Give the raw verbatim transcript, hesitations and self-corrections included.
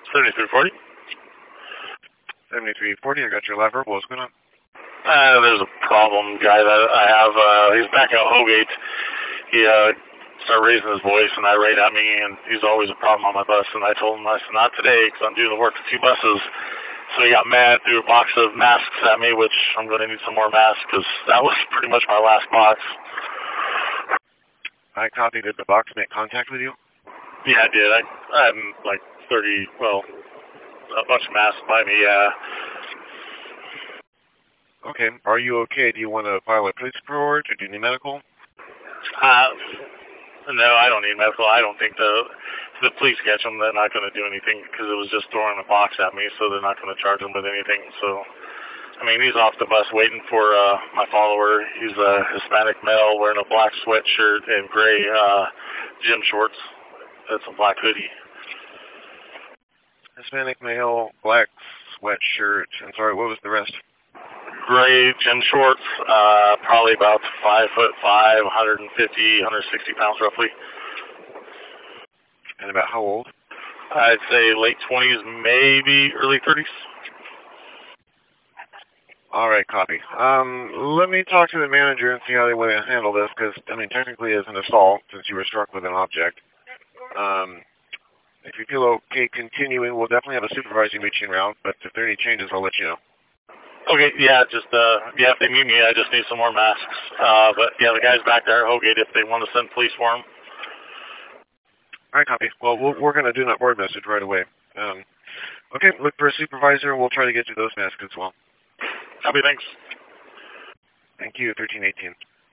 seventy-three forty. seventy-three forty, I got your live verbal. What's going on? Uh, there's a problem guy that I have. Uh, he's back out Hogate. He uh, started raising his voice and irate at me, and he's always a problem on my bus. And I told him, I said, not today, because I'm doing the work for two buses. So he got mad, threw a box of masks at me, which I'm going to need some more masks, because that was pretty much my last box. I copy. Did the box make contact with you? Yeah, I did. I, I had like thirty, well, a bunch of masks by me, yeah. Okay. Are you okay? Do you want to file a police report, or do you need medical? Uh, no, I don't need medical. I don't think the if the police catch him, they're not going to do anything because it was just throwing a box at me, so they're not going to charge him with anything. So, I mean, he's off the bus waiting for uh, my follower. He's a Hispanic male wearing a black sweatshirt and gray uh, gym shorts. That's a black hoodie. Hispanic male, black sweatshirt. I'm sorry, what was the rest? Gray gym shorts, uh, probably about five foot five, one fifty, one sixty pounds roughly. And about how old? I'd say late twenties, maybe early thirties. All right, copy. Um, let me talk to the manager and see how they want to handle this, because, I mean, technically it's an assault since you were struck with an object. Um, if you feel okay continuing, we'll definitely have a supervisor meet you around, but if there are any changes, I'll let you know. Okay, yeah, just, uh, yeah, if they need me, I just need some more masks. Uh, but, yeah, the guy's back there at Hogate if they want to send police for him. All right, copy. Well, we'll we're going to do that board message right away. Um, okay, look for a supervisor, and we'll try to get you those masks as well. Copy, thanks. Thank you, thirteen eighteen.